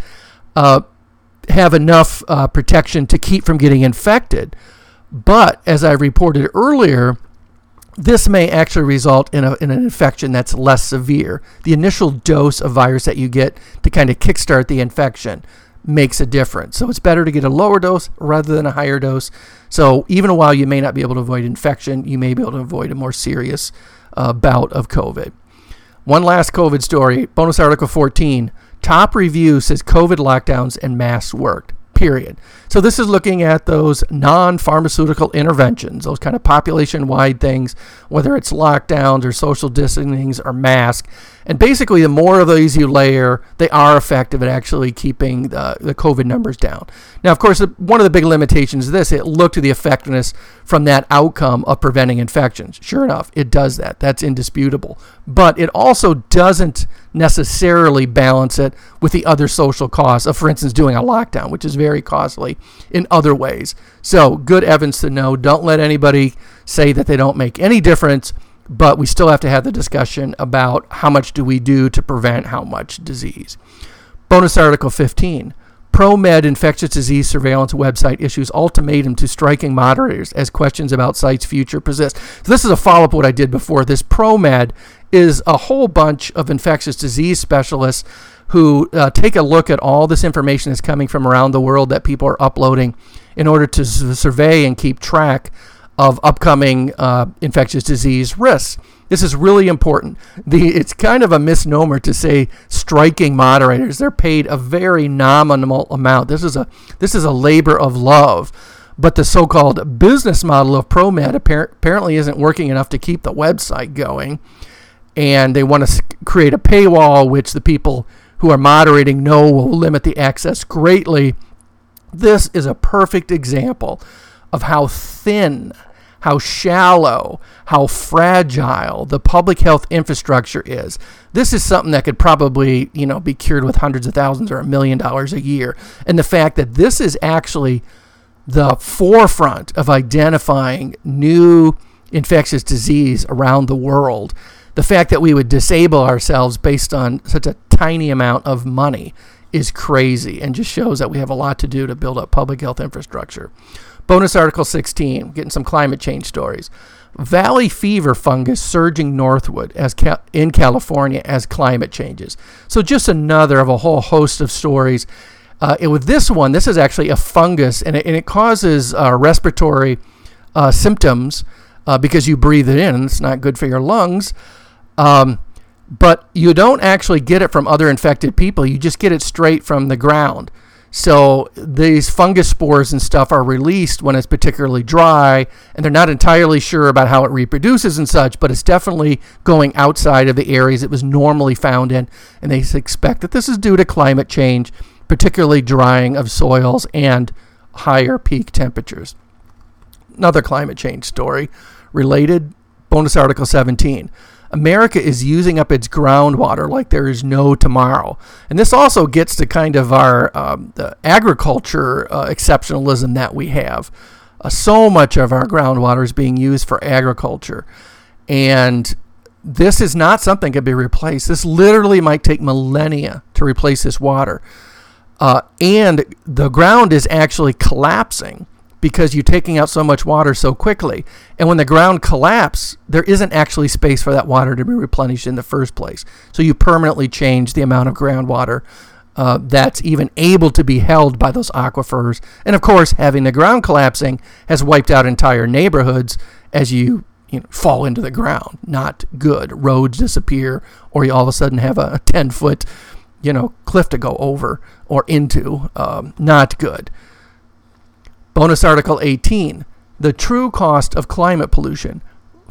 have enough protection to keep from getting infected. But as I reported earlier, this may actually result in an infection that's less severe. The initial dose of virus that you get to kind of kickstart the infection makes a difference. So it's better to get a lower dose rather than a higher dose So even while you may not be able to avoid infection, you may be able to avoid a more serious bout of COVID. One last COVID story, bonus article 14. Top review says COVID lockdowns and masks worked, period. So this is looking at those non-pharmaceutical interventions, those kind of population-wide things, whether it's lockdowns or social distancing or masks. And basically, the more of these you layer, they are effective at actually keeping the COVID numbers down. Now, of course, one of the big limitations of this, it looked at the effectiveness from that outcome of preventing infections. Sure enough, it does that. That's indisputable. But it also doesn't necessarily balance it with the other social costs of, for instance, doing a lockdown, which is very costly in other ways. So, good evidence to know. Don't let anybody say that they don't make any difference. But we still have to have the discussion about how much do we do to prevent how much disease. Bonus article 15. ProMed infectious disease surveillance website issues ultimatum to striking moderators as questions about site's future persist. So this is a follow-up to what I did before. This ProMed is a whole bunch of infectious disease specialists who take a look at all this information that's coming from around the world that people are uploading in order to survey and keep track of upcoming infectious disease risks. This is really important. It's kind of a misnomer to say striking moderators. They're paid a very nominal amount. This is a labor of love. But the so-called business model of ProMed apparently isn't working enough to keep the website going. And they want to create a paywall, which the people who are moderating know will limit the access greatly. This is a perfect example of how thin, how shallow, how fragile the public health infrastructure is. This is something that could probably, be cured with hundreds of thousands or $1 million a year. And the fact that this is actually the forefront of identifying new infectious disease around the world, the fact that we would disable ourselves based on such a tiny amount of money is crazy and just shows that we have a lot to do to build up public health infrastructure. Bonus article 16, getting some climate change stories. Valley fever fungus surging northward in California as climate changes. So just another of a whole host of stories. With this one, this is actually a fungus, and it causes respiratory symptoms because you breathe it in, and it's not good for your lungs. But you don't actually get it from other infected people. You just get it straight from the ground. So these fungus spores and stuff are released when it's particularly dry, and they're not entirely sure about how it reproduces and such, but it's definitely going outside of the areas it was normally found in, and they expect that this is due to climate change, particularly drying of soils and higher peak temperatures. Another climate change story related, bonus article 17. America is using up its groundwater like there is no tomorrow. And this also gets to kind of our the agriculture exceptionalism that we have. So much of our groundwater is being used for agriculture. And this is not something that can be replaced. This literally might take millennia to replace this water. And the ground is actually collapsing because you're taking out so much water so quickly. And when the ground collapses, there isn't actually space for that water to be replenished in the first place. So you permanently change the amount of groundwater that's even able to be held by those aquifers. And of course, having the ground collapsing has wiped out entire neighborhoods as you fall into the ground. Not good. Roads disappear, or you all of a sudden have a 10-foot cliff to go over or into. Not good. Bonus article 18, the true cost of climate pollution,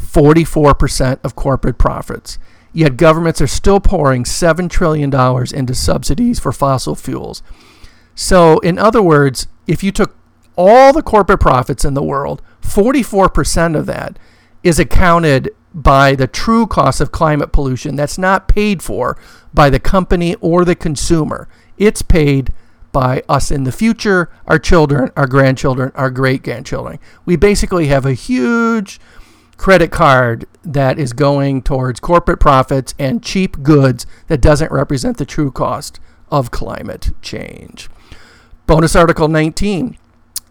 44% of corporate profits. Yet governments are still pouring $7 trillion into subsidies for fossil fuels. So in other words, if you took all the corporate profits in the world, 44% of that is accounted by the true cost of climate pollution that's not paid for by the company or the consumer. It's paid by us in the future, our children, our grandchildren, our great-grandchildren. We basically have a huge credit card that is going towards corporate profits and cheap goods that doesn't represent the true cost of climate change. Bonus article 19.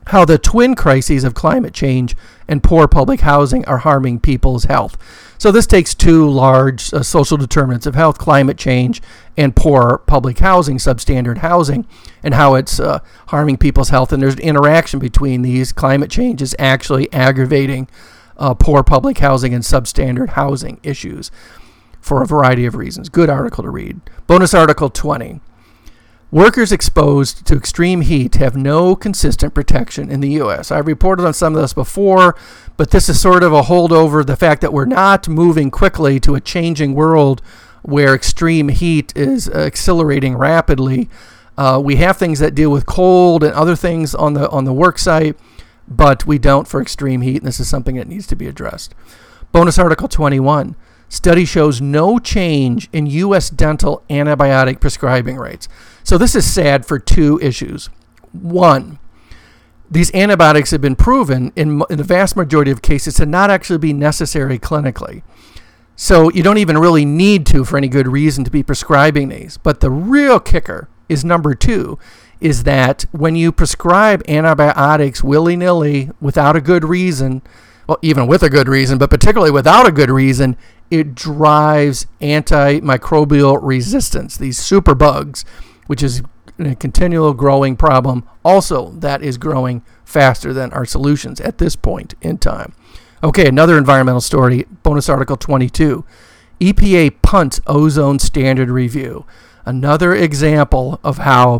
how the twin crises of climate change and poor public housing are harming people's health. So this takes two large social determinants of health, climate change and poor public housing, substandard housing, and how it's harming people's health. And there's an interaction between these. Climate change is actually aggravating poor public housing and substandard housing issues for a variety of reasons. Good article to read. Bonus article 20. Workers exposed to extreme heat have no consistent protection in the U.S. I've reported on some of this before, but this is sort of a holdover of the fact that we're not moving quickly to a changing world where extreme heat is accelerating rapidly. We have things that deal with cold and other things on the work site, but we don't for extreme heat, and this is something that needs to be addressed. Bonus article 21. Study shows no change in U.S. dental antibiotic prescribing rates. So this is sad for two issues. One, these antibiotics have been proven in the vast majority of cases to not actually be necessary clinically. So you don't even really need to, for any good reason, to be prescribing these. But the real kicker is number two, is that when you prescribe antibiotics willy-nilly without a good reason, well, even with a good reason, but particularly without a good reason, it drives antimicrobial resistance, these superbugs, which is a continual growing problem. Also, that is growing faster than our solutions at this point in time. Okay, another environmental story, bonus article 22. EPA punts ozone standard review. Another example of how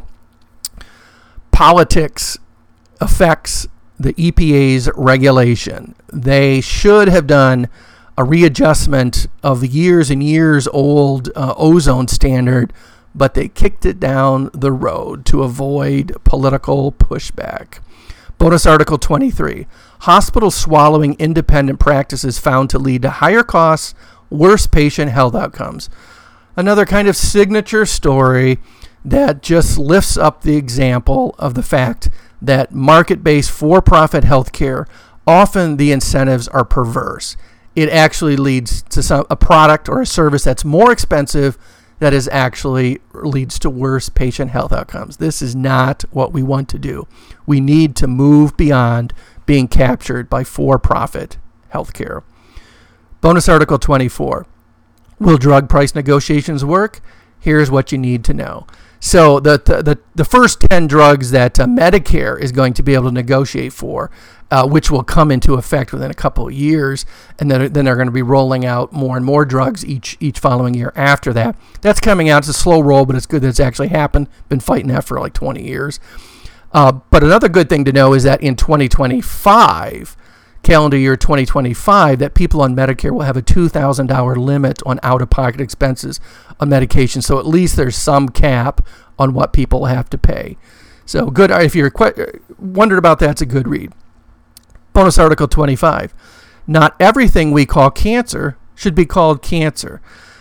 politics affects the EPA's regulation. They should have done a readjustment of the years and years old ozone standard, but they kicked it down the road to avoid political pushback. Bonus article 23. Hospitals swallowing independent practices found to lead to higher costs, worse patient health outcomes. Another kind of signature story that just lifts up the example of the fact that market-based for-profit healthcare, often the incentives are perverse. It actually leads to a product or a service that's more expensive that is actually leads to worse patient health outcomes. This is not what we want to do. We need to move beyond being captured by for-profit healthcare. Bonus article 24. Will drug price negotiations work? Here's what you need to know. So the first 10 drugs that Medicare is going to be able to negotiate for, which will come into effect within a couple of years, and then they're going to be rolling out more and more drugs each following year after that. That's coming out. It's a slow roll, but it's good that it's actually happened. Been fighting that for like 20 years. But another good thing to know is that in 2025, calendar year 2025, that people on Medicare will have a $2,000 limit on out-of-pocket expenses on medication. So at least there's some cap on what people have to pay. So good. If you're wondered about that, it's a good read. Bonus article 25. Not everything we call cancer should be called cancer.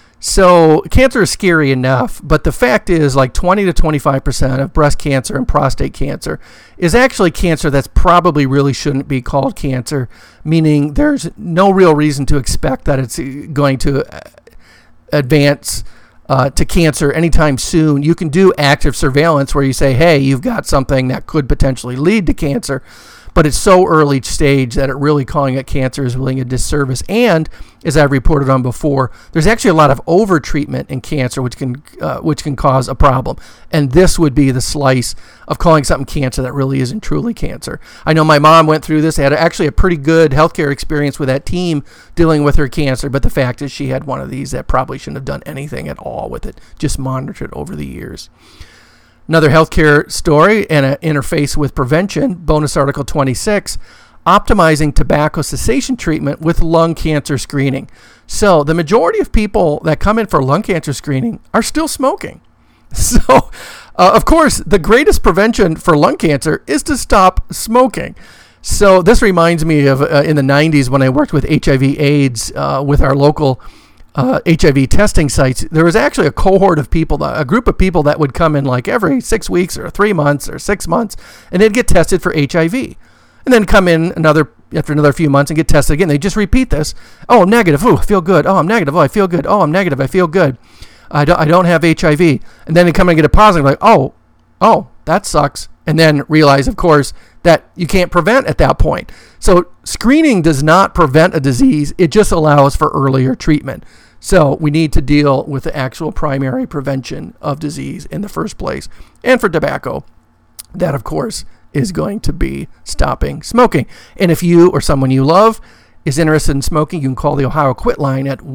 So cancer is scary enough, but the fact is like 20 to 25% of breast cancer and prostate cancer is actually cancer that's probably really shouldn't be called cancer, meaning there's no real reason to expect that it's going to advance to cancer anytime soon. You can do active surveillance where you say, hey, you've got something that could potentially lead to cancer, but it's so early stage that really calling it cancer is really a disservice. And as I've reported on before, there's actually a lot of over-treatment in cancer, which can cause a problem. And this would be the slice of calling something cancer that really isn't truly cancer. I know my mom went through this, had actually a pretty good healthcare experience with that team dealing with her cancer, but the fact is she had one of these that probably shouldn't have done anything at all with it, just monitored over the years. Another healthcare story and an interface with prevention, bonus article 26, optimizing tobacco cessation treatment with lung cancer screening. So the majority of people that come in for lung cancer screening are still smoking. So, of course, the greatest prevention for lung cancer is to stop smoking. So this reminds me of in the 90s when I worked with HIV/AIDS with our local HIV testing sites. There was actually a cohort of people, a group of people that would come in like every 6 weeks or 3 months or 6 months, and they'd get tested for HIV. And then come in after another few months and get tested again. They just repeat this. Oh, negative. Oh, I feel good. Oh, I'm negative. Oh, I feel good. Oh, I'm negative. I feel good. I don't have HIV. And then they come and get a positive, like, oh, that sucks. And then realize, of course, that you can't prevent at that point. So screening does not prevent a disease. It just allows for earlier treatment. So we need to deal with the actual primary prevention of disease in the first place. And for tobacco, that, of course, is going to be stopping smoking. And if you or someone you love is interested in smoking, you can call the Ohio Quit line at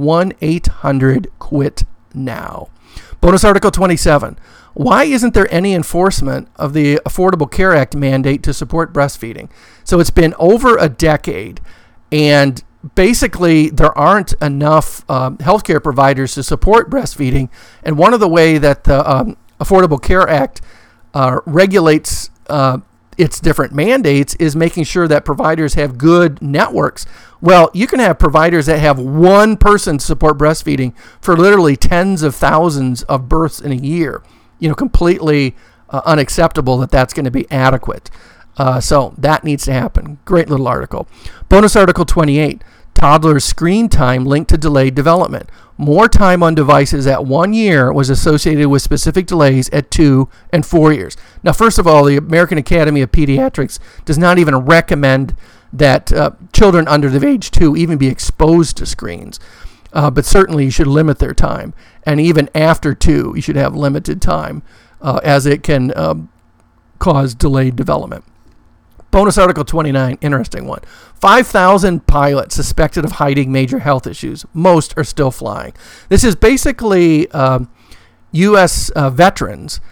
1-800-QUIT-NOW. Bonus article 27. Why isn't there any enforcement of the Affordable Care Act mandate to support breastfeeding? So it's been over a decade, and basically there aren't enough healthcare providers to support breastfeeding. And one of the way that the Affordable Care Act regulates its different mandates is making sure that providers have good networks. Well, you can have providers that have one person support breastfeeding for literally tens of thousands of births in a year. Completely unacceptable that that's going to be adequate. So that needs to happen. Great little article. Bonus article 28. Toddlers' screen time linked to delayed development. More time on devices at 1 year was associated with specific delays at 2 and 4 years. Now, first of all, the American Academy of Pediatrics does not even recommend that children under the age 2 even be exposed to screens. But certainly you should limit their time. And even after 2, you should have limited time as it can cause delayed development. Bonus article 29, interesting one. 5,000 pilots suspected of hiding major health issues. Most are still flying. This is basically U.S. veterans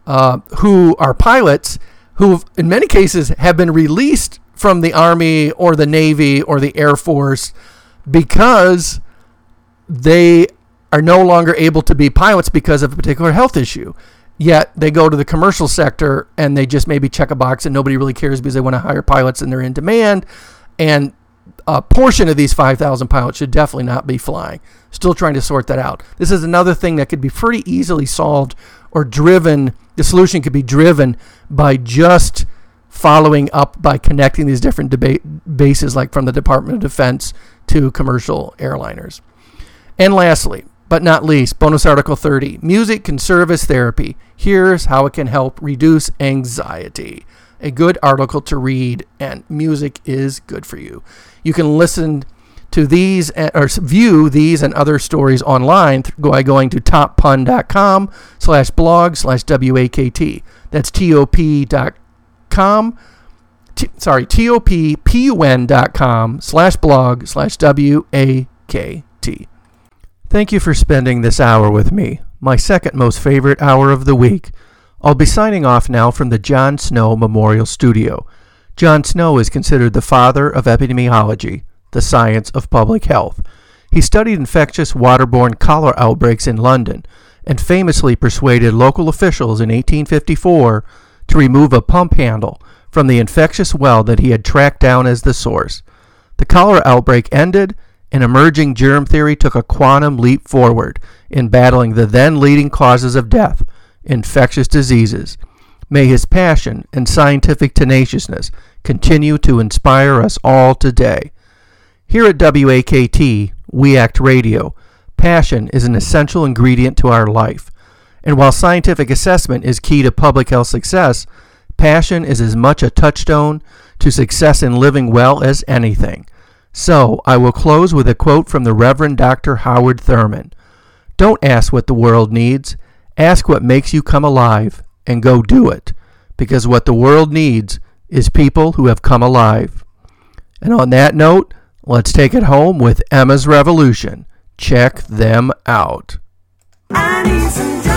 who are pilots who, in many cases, have been released from the Army or the Navy or the Air Force because they are no longer able to be pilots because of a particular health issue. Yet they go to the commercial sector and they just maybe check a box and nobody really cares because they want to hire pilots and they're in demand. And a portion of these 5,000 pilots should definitely not be flying. Still trying to sort that out. This is another thing that could be pretty easily solved or driven. The solution could be driven by just following up by connecting these different bases, like from the Department of Defense to commercial airliners. And lastly, but not least, bonus article 30. Music can serve as therapy. Here's how it can help reduce anxiety. A good article to read, and music is good for you. You can listen to these or view these and other stories online by going to toppun.com/blog/WAKT. That's toppun.com/blog/WAKT. Thank you for spending this hour with me, my second most favorite hour of the week. I'll be signing off now from the John Snow Memorial Studio. John Snow is considered the father of epidemiology, the science of public health. He studied infectious waterborne cholera outbreaks in London and famously persuaded local officials in 1854 to remove a pump handle from the infectious well that he had tracked down as the source. The cholera outbreak ended, and emerging germ theory took a quantum leap forward in battling the then leading causes of death, infectious diseases. May his passion and scientific tenaciousness continue to inspire us all today. Here at WAKT, We Act Radio, passion is an essential ingredient to our life. And while scientific assessment is key to public health success, passion is as much a touchstone to success in living well as anything. So, I will close with a quote from the Reverend Dr. Howard Thurman. Don't ask what the world needs. Ask what makes you come alive, and go do it. Because what the world needs is people who have come alive. And on that note, let's take it home with Emma's Revolution. Check them out. I need some